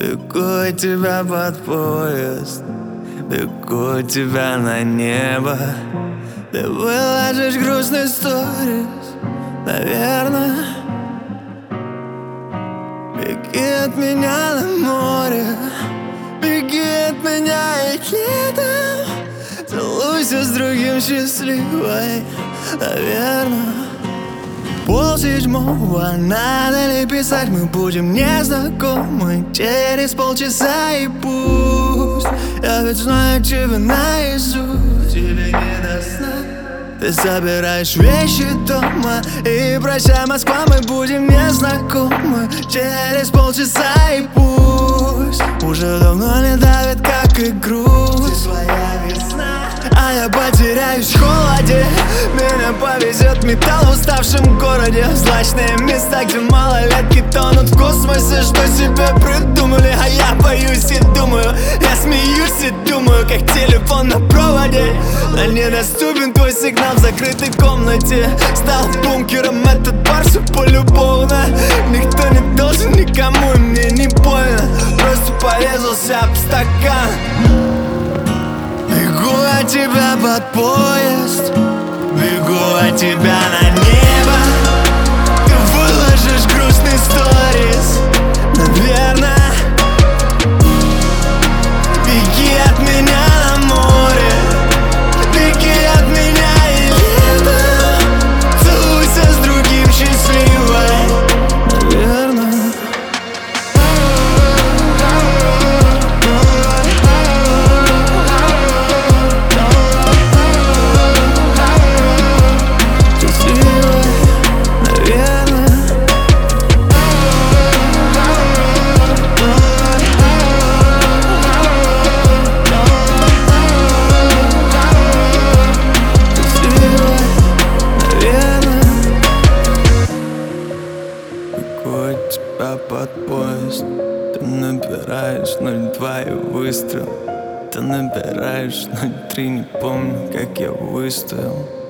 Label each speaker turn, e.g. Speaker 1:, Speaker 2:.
Speaker 1: Бегу от тебя под поезд, бегу от тебя на небо. Ты выложишь грустный сторис, наверное. Беги от меня на море, беги от меня и летом. Целуйся с другим счастливой, наверное. 6:30, надо ли писать, мы будем незнакомы через полчаса и пусть. Я ведь знаю тебя наизусть, тебе не до сна. Ты собираешь вещи дома и прощай, Москва, мы будем незнакомы через полчаса и пусть. Уже давно не давит, как и грусть. Ты своя весна, а я потеряюсь в холоде. Меня повезет металл в уставшем городе, в злачные места, где малолетки тонут в космосе. Что себе придумали, а я боюсь и думаю. Я смеюсь и думаю, как телефон на проводе. Но недоступен твой сигнал в закрытой комнате. Стал бункером этот бар, все полюбовно. Никто не должен никому, и мне не больно. Просто порезался об стакан. Бегу от тебя под поезд, бегу от тебя на небо. Ты выложишь грустный сторис, наверное. Беги от меня на море, беги от меня и летом. Целуйся с другим счастливой, наверное. Тебя под поезд. Ты набираешь 02 и выстрел. Ты набираешь 03, не помню, как я выстоял.